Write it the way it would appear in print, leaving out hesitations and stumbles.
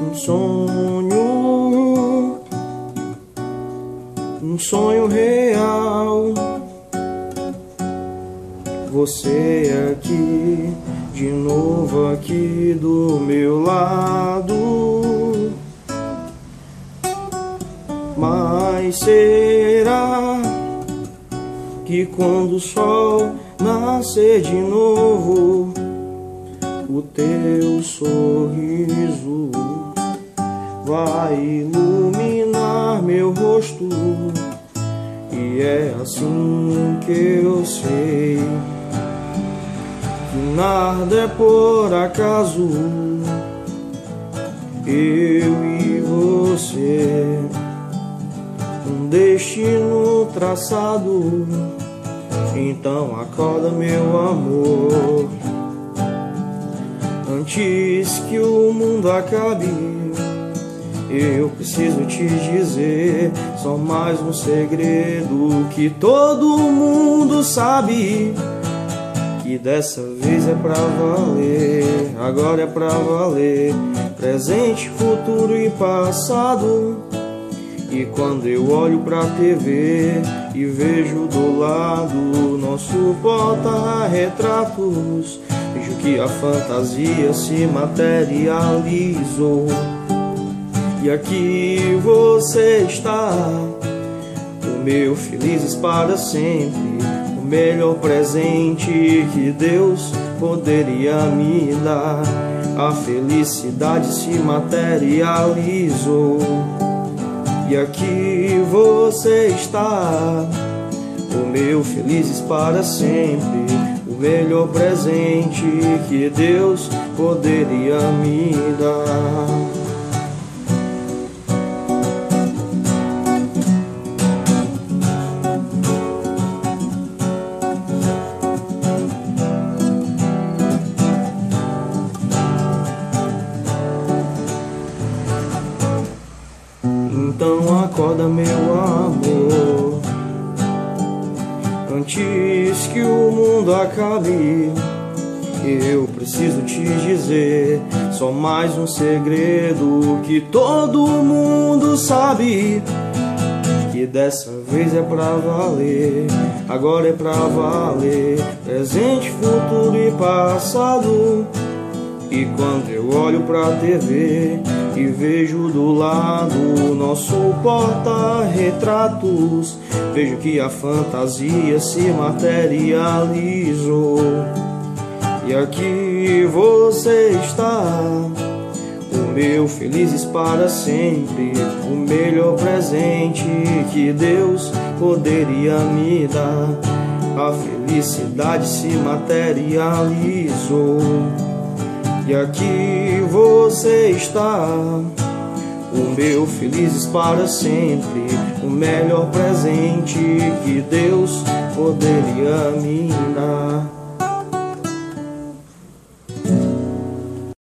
um sonho real. Você aqui, de novo aqui do meu lado. Mas será que quando o sol nascer de novo, o teu sorriso vai iluminar meu rosto? E é assim que eu sei que nada é por acaso. Eu e você, um destino traçado. Então acorda, meu amor, antes que o mundo acabe. Eu preciso te dizer só mais um segredo que todo mundo sabe, que dessa vez é pra valer, agora é pra valer, presente, futuro e passado. E quando eu olho pra TV e vejo do lado nosso porta-retratos, vejo que a fantasia se materializou. E aqui você está, o meu felizes para sempre, o melhor presente que Deus poderia me dar. A felicidade se materializou. E aqui você está, o meu felizes para sempre, o melhor presente que Deus poderia me dar. Então acorda, meu amor, antes que o mundo acabe. Eu preciso te dizer só mais um segredo que todo mundo sabe, que dessa vez é pra valer, agora é pra valer, presente, futuro e passado. E quando eu olho pra TV e vejo do lado nosso porta-retratos, vejo que a fantasia se materializou. E aqui você está, o meu felizes para sempre, o melhor presente que Deus poderia me dar. A felicidade se materializou. E aqui você está, o meu felizes para sempre, o melhor presente que Deus poderia me dar.